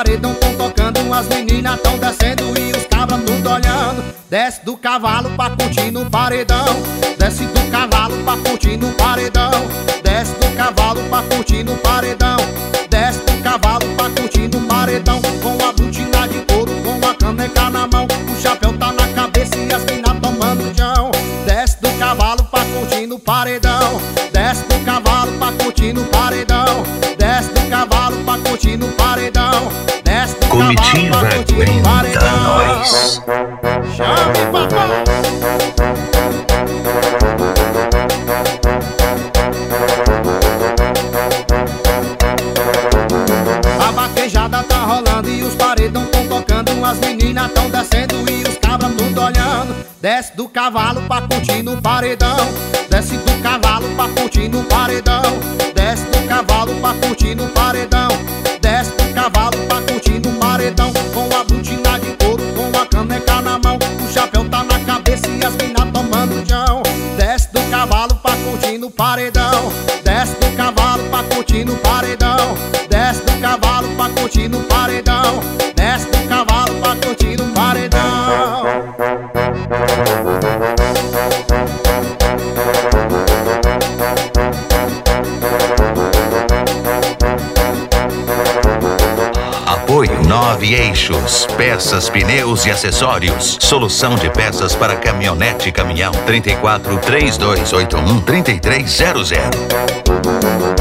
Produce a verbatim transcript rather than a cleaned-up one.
paredão tão tocando, as meninas tão descendo e os cabras tudo olhando. Desce do cavalo pra curtir no paredão, desce do cavalo pra curtir no paredão, desce do cavalo pra curtir no paredão, desce do cavalo pra curtir no paredão. Com a botina de couro, com a caneca na mão, o chapéu tá na cabeça e as minas tomando chão. Desce do cavalo pra curtir no paredão, desce do cavalo pra curtir no paredão, desce do cavalo pra curtir no paredão, desce do Comitiva cavalo pra curtir no paredão. Nós. Chame papai. A vaquejada tá rolando e os paredão tão tocando, as meninas tão descendo e os cabras tudo olhando. Desce do cavalo pra curtir no paredão, desce do cavalo pra curtir no paredão, desce do cavalo pra curtir no paredão, desce do cavalo pra curtir no paredão. Com a botina de couro, com a caneca na mão, o chapéu tá na cabeça e as minas tomando chão. Desce do cavalo pra curtir no paredão, desce do cavalo pra curtir no paredão, desce do cavalo pra curtir no paredão, desce do cavalo pra curtir no paredão. Apoio Nove Eixos, peças, pneus e acessórios. Solução de peças para caminhonete e caminhão. trinta e quatro, três dois oito um, três três zero zero.